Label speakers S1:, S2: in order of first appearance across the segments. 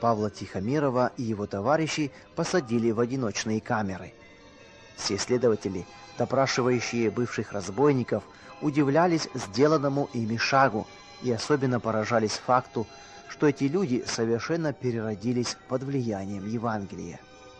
S1: Павла Тихомирова и его товарищей посадили в одиночные камеры. Все следователи, допрашивающие бывших разбойников, удивлялись сделанному ими шагу и особенно поражались факту, что эти люди совершенно переродились под влиянием Евангелия.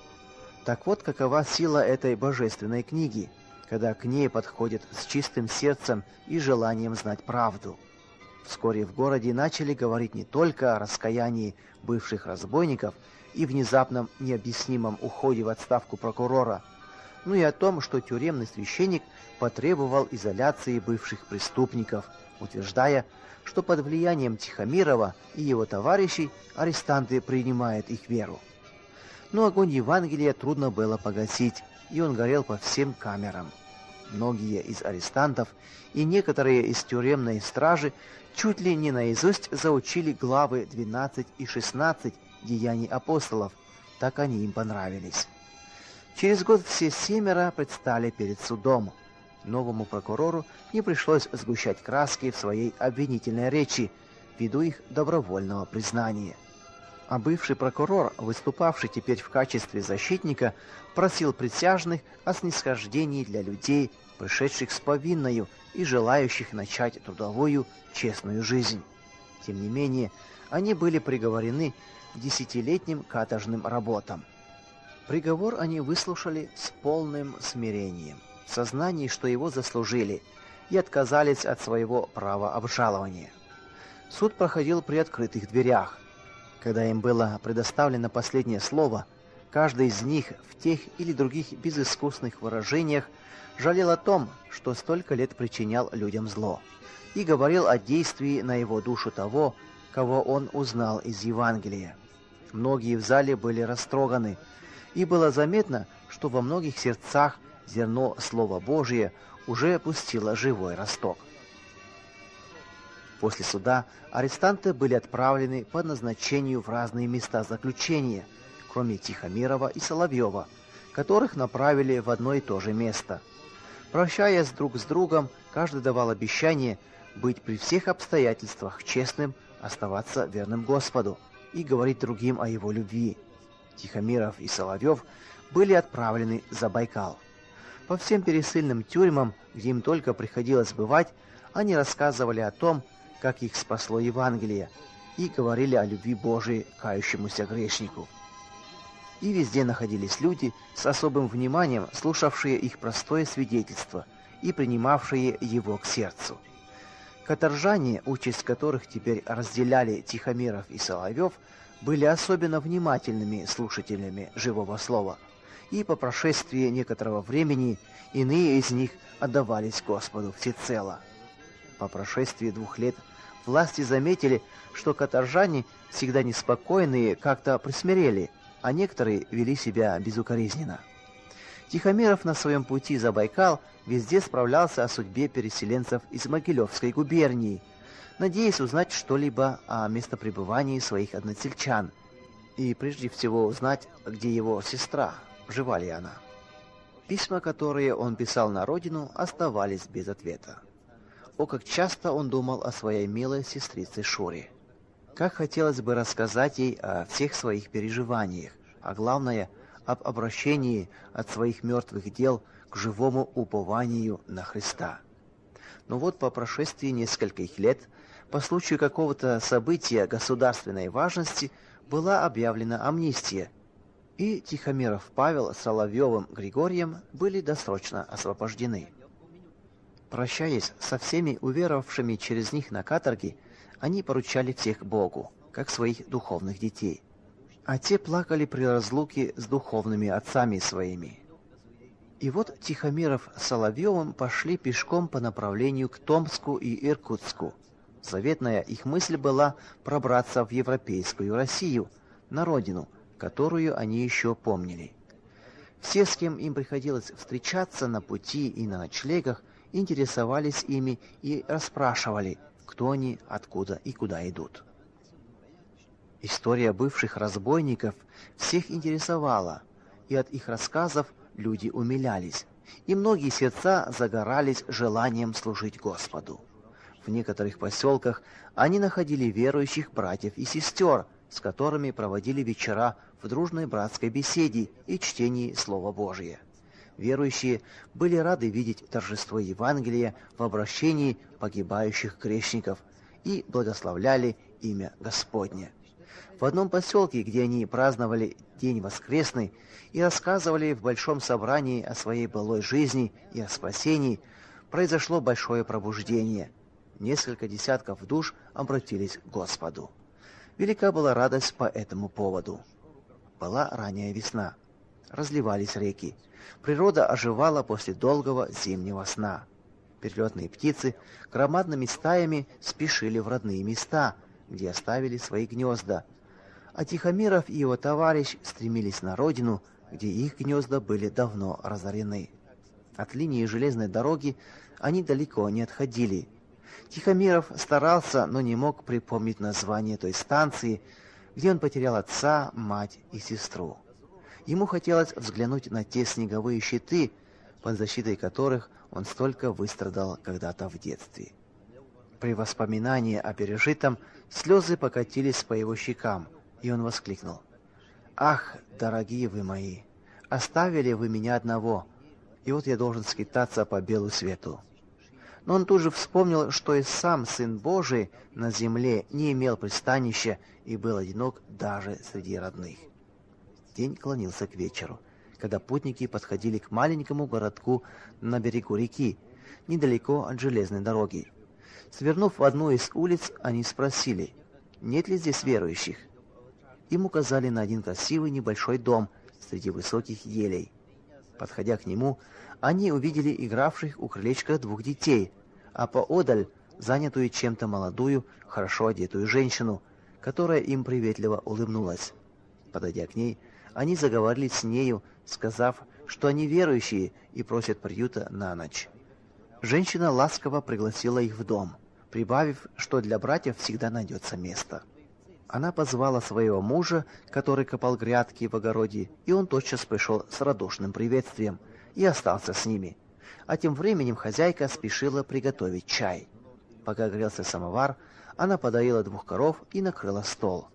S1: Так вот, какова сила этой божественной книги, когда к ней подходят с чистым сердцем и желанием знать правду. Вскоре в городе начали говорить не только о раскаянии бывших разбойников и внезапном необъяснимом уходе в отставку прокурора, но и о том, что тюремный священник потребовал изоляции бывших преступников, утверждая, что под влиянием Тихомирова и его товарищей арестанты принимают их веру. Но огонь Евангелия трудно было погасить, и он горел по всем камерам. Многие из арестантов и некоторые из тюремной стражи чуть ли не наизусть заучили главы 12 и 16 Деяний апостолов, так они им понравились. Через год все 7 предстали перед судом. Новому прокурору не пришлось сгущать краски в своей обвинительной речи ввиду их добровольного признания. А бывший прокурор, выступавший теперь в качестве защитника, просил присяжных о снисхождении для людей, пришедших с повинною и желающих начать трудовую, честную жизнь. Тем не менее, они были приговорены к 10-летним каторжным работам. Приговор они выслушали с полным смирением, в сознании, что его заслужили, и отказались от своего права обжалования. Суд проходил при открытых дверях. Когда им было предоставлено последнее слово, каждый из них в тех или других безыскусных выражениях жалел о том, что столько лет причинял людям зло, и говорил о действии на его душу того, кого он узнал из Евангелия. Многие в зале были растроганы, и было заметно, что во многих сердцах зерно Слова Божия уже пустило живой росток. После суда арестанты были отправлены по назначению в разные места заключения, кроме Тихомирова и Соловьева, которых направили в одно и то же место. Прощаясь друг с другом, каждый давал обещание быть при всех обстоятельствах честным, оставаться верным Господу и говорить другим о его любви. Тихомиров и Соловьев были отправлены за Байкал. По всем пересыльным тюрьмам, где им только приходилось бывать, они рассказывали о том, как их спасло Евангелие, и говорили о любви Божией к кающемуся грешнику. И везде находились люди с особым вниманием, слушавшие их простое свидетельство и принимавшие его к сердцу. Каторжане, участь которых теперь разделяли Тихомиров и Соловьев, были особенно внимательными слушателями живого слова, и по прошествии некоторого времени иные из них отдавались Господу всецело. По прошествии 2 лет власти заметили, что каторжане, всегда неспокойные, как-то присмирели, а некоторые вели себя безукоризненно. Тихомиров на своем пути за Байкал везде справлялся о судьбе переселенцев из Могилевской губернии, надеясь узнать что-либо о местопребывании своих односельчан, и прежде всего узнать, где его сестра, жива ли она. Письма, которые он писал на родину, оставались без ответа. О, как часто он думал о своей милой сестрице Шуре. Как хотелось бы рассказать ей о всех своих переживаниях, а главное, об обращении от своих мертвых дел к живому упованию на Христа. Но вот по прошествии нескольких лет, по случаю какого-то события государственной важности, была объявлена амнистия, и Тихомиров Павел с Соловьевым Григорием были досрочно освобождены. Прощаясь со всеми уверовавшими через них на каторге, они поручали всех Богу, как своих духовных детей. А те плакали при разлуке с духовными отцами своими. И вот Тихомиров с Соловьевым пошли пешком по направлению к Томску и Иркутску. Заветная их мысль была пробраться в европейскую Россию, на родину, которую они еще помнили. Все, с кем им приходилось встречаться на пути и на ночлегах, интересовались ими и расспрашивали, кто они, откуда и куда идут. История бывших разбойников всех интересовала, и от их рассказов люди умилялись, и многие сердца загорались желанием служить Господу. В некоторых поселках они находили верующих братьев и сестер, с которыми проводили вечера в дружной братской беседе и чтении Слова Божия. Верующие были рады видеть торжество Евангелия в обращении погибающих грешников и благословляли имя Господне. В одном поселке, где они праздновали День Воскресный и рассказывали в большом собрании о своей былой жизни и о спасении, произошло большое пробуждение. Несколько десятков душ обратились к Господу. Велика была радость по этому поводу. Была ранняя весна. Разливались реки. Природа оживала после долгого зимнего сна. Перелетные птицы громадными стаями спешили в родные места, где оставили свои гнезда. А Тихомиров и его товарищ стремились на родину, где их гнезда были давно разорены. От линии железной дороги они далеко не отходили. Тихомиров старался, но не мог припомнить название той станции, где он потерял отца, мать и сестру. Ему хотелось взглянуть на те снеговые щиты, под защитой которых он столько выстрадал когда-то в детстве. При воспоминании о пережитом слезы покатились по его щекам, и он воскликнул: «Ах, дорогие вы мои, оставили вы меня одного, и вот я должен скитаться по белу свету». Но он тут же вспомнил, что и сам Сын Божий на земле не имел пристанища и был одинок даже среди родных. День клонился к вечеру, когда путники подходили к маленькому городку на берегу реки, недалеко от железной дороги. Свернув в одну из улиц, они спросили, нет ли здесь верующих. Им указали на один красивый небольшой дом среди высоких елей. Подходя к нему, они увидели игравших у крылечка двух детей, а поодаль занятую чем-то молодую, хорошо одетую женщину, которая им приветливо улыбнулась. Подойдя к ней, они заговорили с нею, сказав, что они верующие и просят приюта на ночь. Женщина ласково пригласила их в дом, прибавив, что для братьев всегда найдется место. Она позвала своего мужа, который копал грядки в огороде, и он тотчас пришел с радушным приветствием и остался с ними. А тем временем хозяйка спешила приготовить чай. Пока грелся самовар, она подоила 2 коров и накрыла стол.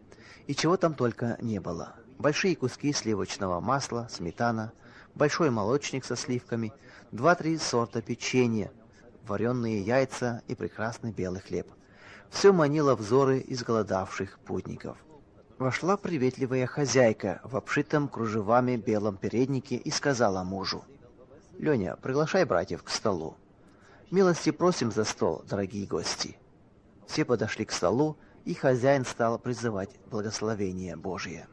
S1: И чего там только не было. Большие куски сливочного масла, сметана, большой молочник со сливками, 2-3 сорта печенья, вареные яйца и прекрасный белый хлеб. Все манило взоры изголодавших путников. Вошла приветливая хозяйка в обшитом кружевами белом переднике и сказала мужу: «Леня, приглашай братьев к столу. Милости просим за стол, дорогие гости». Все подошли к столу, и хозяин стал призывать благословение Божие.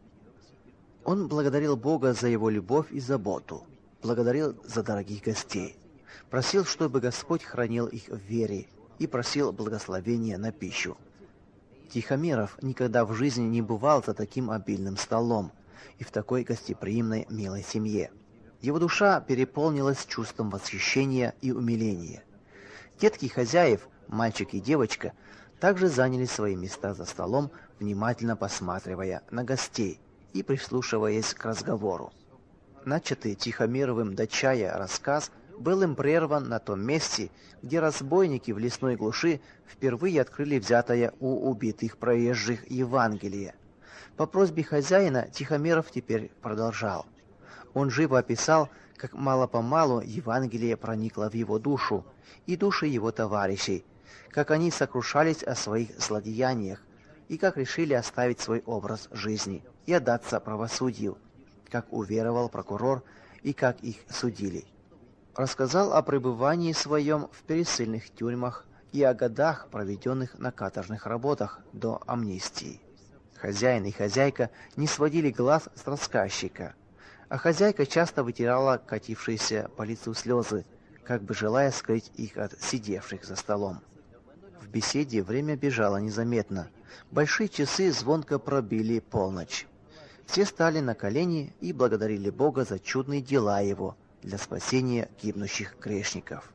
S1: Он благодарил Бога за его любовь и заботу, благодарил за дорогих гостей, просил, чтобы Господь хранил их в вере, и просил благословения на пищу. Тихомиров никогда в жизни не бывал за таким обильным столом и в такой гостеприимной, милой семье. Его душа переполнилась чувством восхищения и умиления. Детки хозяев, мальчик и девочка, также заняли свои места за столом, внимательно посматривая на гостей и прислушиваясь к разговору. Начатый Тихомировым до чая рассказ был им прерван на том месте, где разбойники в лесной глуши впервые открыли взятое у убитых проезжих Евангелие. По просьбе хозяина Тихомиров теперь продолжал. Он живо описал, как мало-помалу Евангелие проникло в его душу и души его товарищей, как они сокрушались о своих злодеяниях и как решили оставить свой образ жизни и отдаться правосудию, как уверовал прокурор и как их судили. Рассказал о пребывании своем в пересыльных тюрьмах и о годах, проведенных на каторжных работах до амнистии. Хозяин и хозяйка не сводили глаз с рассказчика, а хозяйка часто вытирала катившиеся по лицу слезы, как бы желая скрыть их от сидевших за столом. В беседе время бежало незаметно. Большие часы звонко пробили полночь. Все стали на колени и благодарили Бога за чудные дела Его для спасения гибнущих грешников.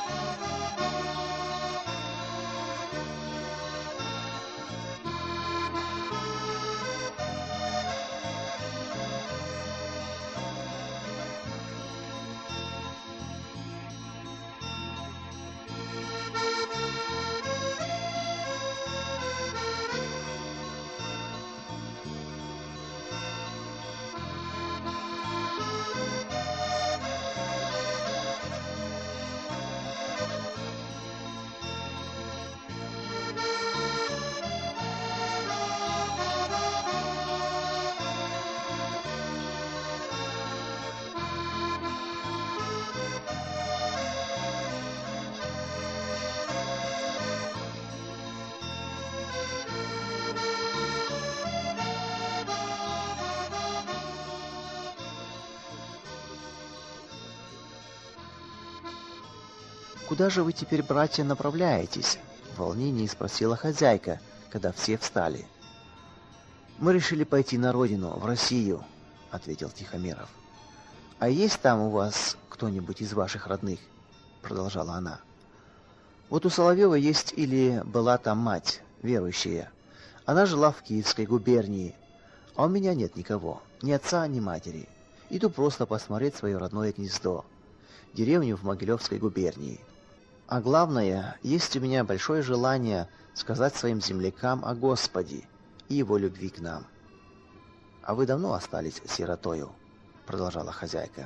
S1: «Куда же вы теперь, братья, направляетесь?» — в волнении спросила хозяйка, когда все встали. «Мы решили пойти на родину, в Россию», — ответил Тихомиров. «А есть там у вас кто-нибудь из ваших родных?» — продолжала она. «Вот у Соловьева есть или была там мать, верующая. Она жила в Киевской губернии, а у меня нет никого, ни отца, ни матери. Иду просто посмотреть свое родное гнездо, деревню в Могилевской губернии. А главное, есть у меня большое желание сказать своим землякам о Господе и Его любви к нам». «А вы давно остались сиротою?» — продолжала хозяйка.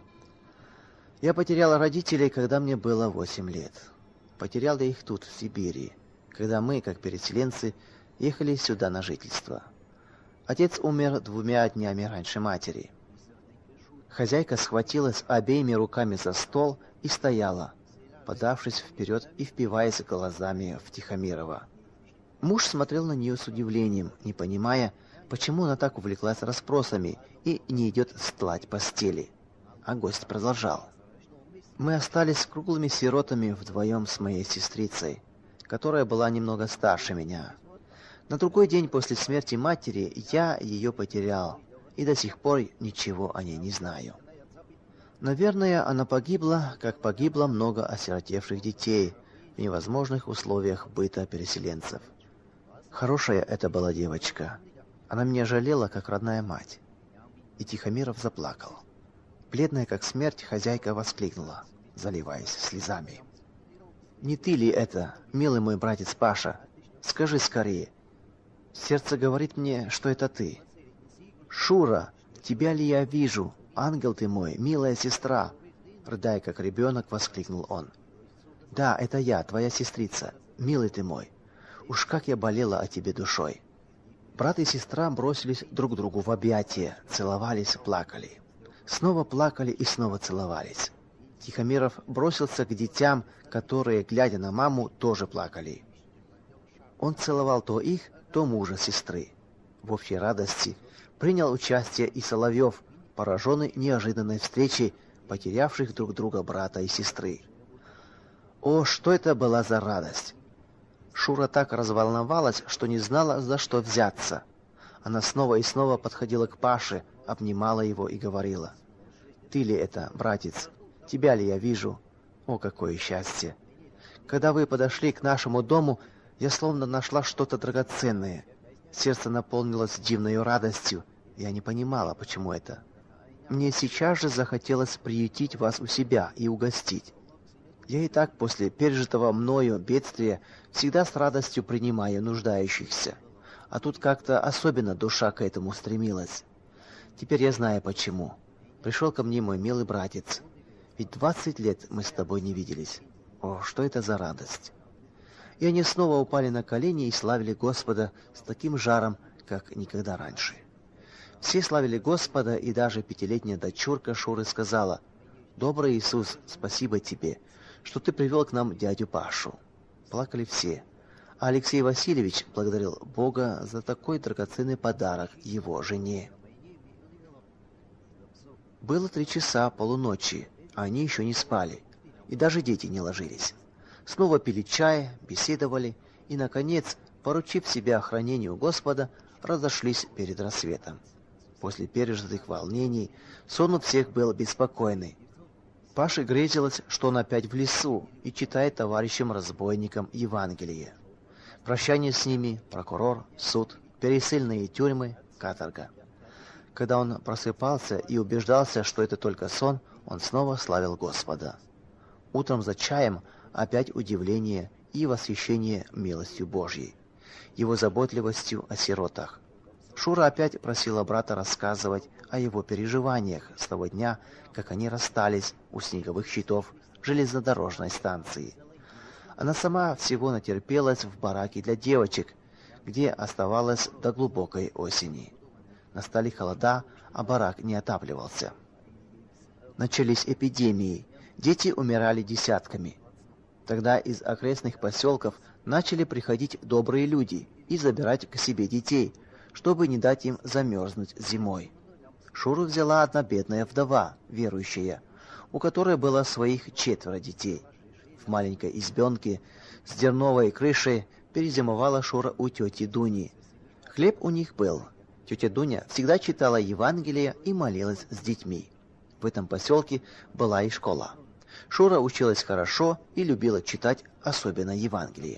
S1: «Я потеряла родителей, когда мне было 8 лет. Потерял я их тут, в Сибири, когда мы, как переселенцы, ехали сюда на жительство. Отец умер 2 днями раньше матери». Хозяйка схватилась обеими руками за стол и стояла, подавшись вперед и впиваясь глазами в Тихомирова. Муж смотрел на нее с удивлением, не понимая, почему она так увлеклась расспросами и не идет стлать постели. А гость продолжал. «Мы остались круглыми сиротами вдвоем с моей сестрицей, которая была немного старше меня. На другой день после смерти матери я ее потерял, и до сих пор ничего о ней не знаю. Наверное, она погибла, как погибло много осиротевших детей в невозможных условиях быта переселенцев. Хорошая это была девочка. Она меня жалела, как родная мать». И Тихомиров заплакал. Бледная, как смерть, хозяйка воскликнула, заливаясь слезами. «Не ты ли это, милый мой братец Паша? Скажи скорее. Сердце говорит мне, что это ты. Шура, тебя ли я вижу? Ангел ты мой, милая сестра!» Рыдая, как ребенок, воскликнул он. «Да, это я, твоя сестрица, милый ты мой. Уж как я болела о тебе душой». Брат и сестра бросились друг другу в объятия, целовались, плакали. Снова плакали и снова целовались. Тихомиров бросился к детям, которые, глядя на маму, тоже плакали. Он целовал то их, то мужа сестры. В общей радости принял участие и Соловьев, пораженный неожиданной встречей потерявших друг друга брата и сестры. О, что это была за радость! Шура так разволновалась, что не знала, за что взяться. Она снова и снова подходила к Паше, обнимала его и говорила: «Ты ли это, братец? Тебя ли я вижу? О, какое счастье! Когда вы подошли к нашему дому, я словно нашла что-то драгоценное. Сердце наполнилось дивной радостью, я не понимала, почему это. Мне сейчас же захотелось приютить вас у себя и угостить. Я и так после пережитого мною бедствия всегда с радостью принимаю нуждающихся, а тут как-то особенно душа к этому стремилась. Теперь я знаю почему. Пришел ко мне мой милый братец. Ведь 20 лет мы с тобой не виделись. О, что это за радость!» И они снова упали на колени и славили Господа с таким жаром, как никогда раньше. Все славили Господа, и даже 5-летняя дочурка Шуры сказала: «Добрый Иисус, спасибо тебе, что ты привел к нам дядю Пашу». Плакали все, а Алексей Васильевич благодарил Бога за такой драгоценный подарок его жене. Было 3 часа полуночи, а они еще не спали, и даже дети не ложились. Снова пили чай, беседовали и, наконец, поручив себя охранению Господа, разошлись перед рассветом. После пережитых волнений сон у всех был беспокойный. Паше грезилось, что он опять в лесу и читает товарищам-разбойникам Евангелие. Прощание с ними, прокурор, суд, пересыльные тюрьмы, каторга. Когда он просыпался и убеждался, что это только сон, он снова славил Господа. Утром за чаем опять удивление и восхищение милостью Божьей, его заботливостью о сиротах. Шура опять просила брата рассказывать о его переживаниях с того дня, как они расстались у снеговых щитов железнодорожной станции. Она сама всего натерпелась в бараке для девочек, где оставалась до глубокой осени. Настали холода, а барак не отапливался. Начались эпидемии, дети умирали десятками. Тогда из окрестных поселков начали приходить добрые люди и забирать к себе детей, чтобы не дать им замерзнуть зимой. Шуру взяла одна бедная вдова, верующая, у которой было своих 4 детей. В маленькой избенке с дерновой крышей перезимовала Шура у тети Дуни. Хлеб у них был. Тетя Дуня всегда читала Евангелие и молилась с детьми. В этом поселке была и школа. Шура училась хорошо и любила читать, особенно Евангелие.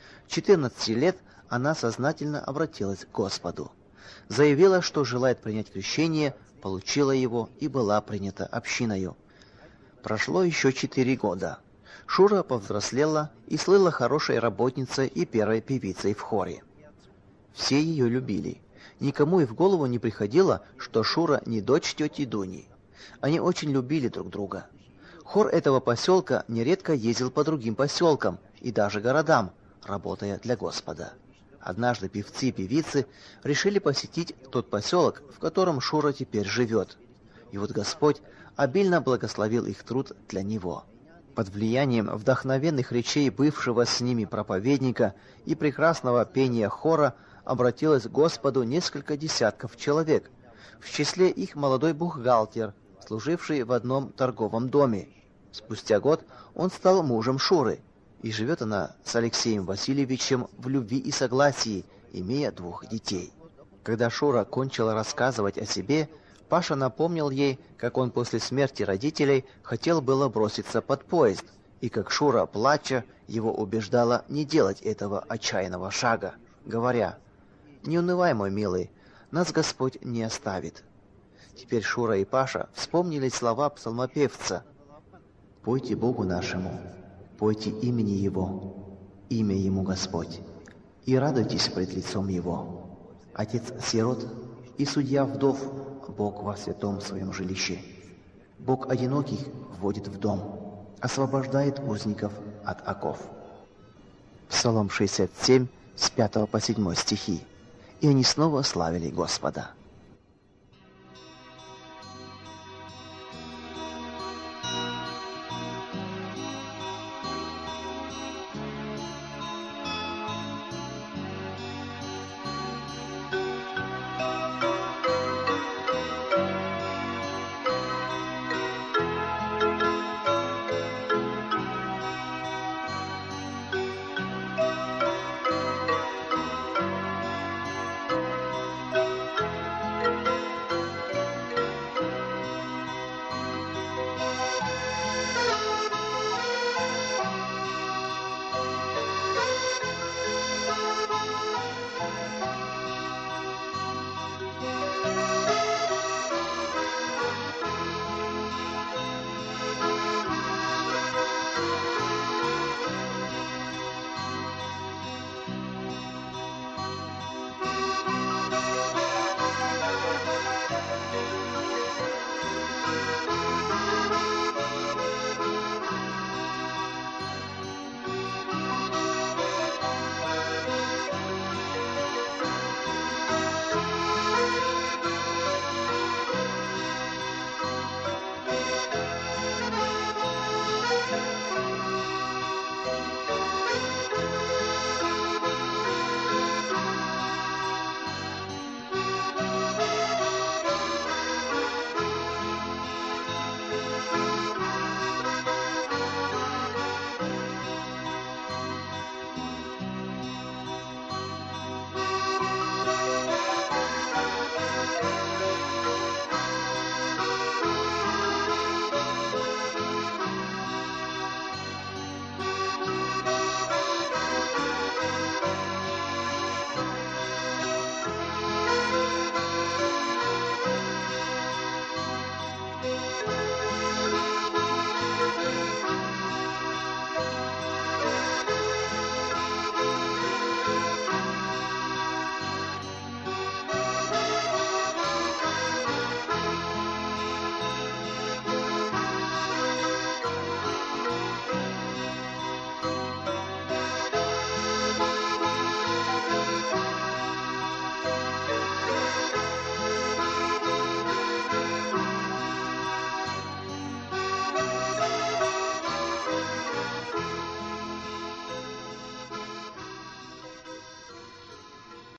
S1: 14 лет она сознательно обратилась к Господу. Заявила, что желает принять крещение, получила его и была принята общиною. Прошло еще 4 года. Шура повзрослела и слыла хорошей работницей и первой певицей в хоре. Все ее любили. Никому и в голову не приходило, что Шура не дочь тети Дуни. Они очень любили друг друга. Хор этого поселка нередко ездил по другим поселкам и даже городам, работая для Господа. Однажды певцы и певицы решили посетить тот поселок, в котором Шура теперь живет. И вот Господь обильно благословил их труд для него. Под влиянием вдохновенных речей бывшего с ними проповедника и прекрасного пения хора обратилось к Господу несколько десятков человек, в числе их молодой бухгалтер, служивший в одном торговом доме. Спустя год он стал мужем Шуры, и живет она с Алексеем Васильевичем в любви и согласии, имея 2 детей. Когда Шура кончила рассказывать о себе, Паша напомнил ей, как он после смерти родителей хотел было броситься под поезд, и как Шура, плача, его убеждала не делать этого отчаянного шага, говоря: «Не унывай, мой милый, нас Господь не оставит». Теперь Шура и Паша вспомнили слова псалмопевца: «Пойте Богу нашему, пойте имени Его, имя Ему Господь, и радуйтесь пред лицом Его. Отец сирот и судья вдов, Бог во святом своем жилище. Бог одиноких вводит в дом, освобождает узников от оков». Псалом 67, с 5 по 7 стихи. И они снова славили Господа.